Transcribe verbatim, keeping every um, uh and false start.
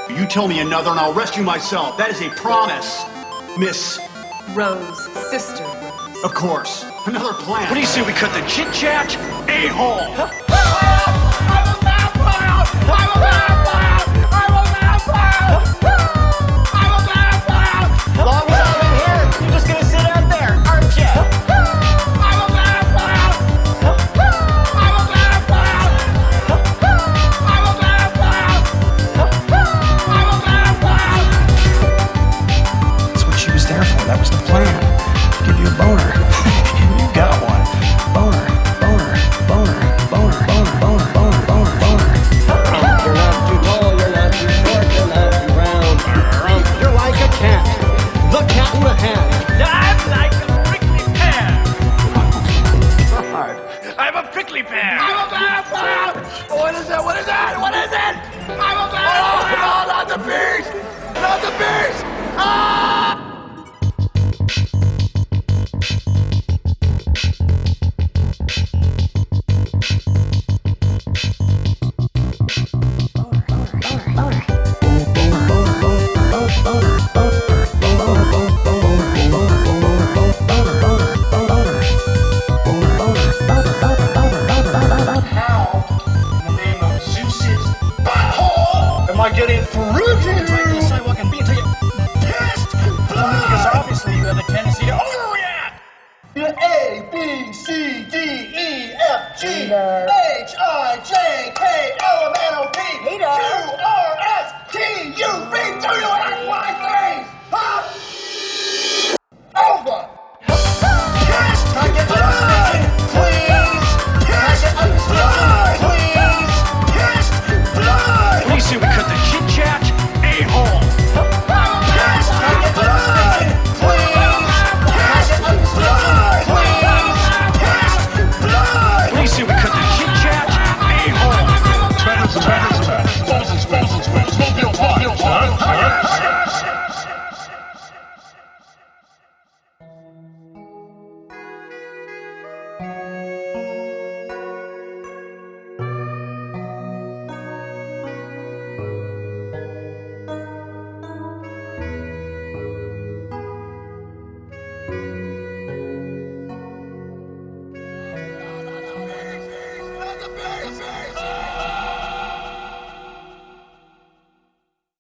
You tell me another and I'll rescue myself. That is a promise, Miss... Rose, sister Rose. Of course. Another plan. What do you say we cut the chit-chat? A-hole! I'm a vampire! I'm a vampire! I'm a vampire! I'm a vampire! Long as I'm in here, you're just gonna sit out there, aren't you? I'm a vampire! I'm a vampire! I'm a vampire! I'm a vampire! That's what she was there for. That was the plan. Give you a boner. You got one. Boner, boner, boner, boner, boner, boner, boner, boner, boner. You're not too tall, you're not too short, you're not too round. You're like a cat, the cat in the hat. I'm like a prickly pear! I'm a prickly pear! I'm a vampire! What is it? What is it? What is it? I'm a vampire! Oh, no, not the beast! Not the beast! Ah! Am I getting fruity? Trying to the sidewalk and be until you pissed blood. Because obviously you have a tendency to overreact. A, B, C, D, E, F, G, H, I, J, K, L, M, N, O, P, Q, R, S, T, U, V, W, X, Y, Z. Huh? Over. Pissed blood. Please. Pissed blood. Please. Pissed blood. What do you say we cut the chit-chat? A-hole. Pissed blood. Please. Pissed blood. Please. Pissed blood. What do you say we cut the chit-chat? A-hole. Travis, Travis, Travis. Sponsors, sponsors, sponsors. Smoke pot. Smoke pot.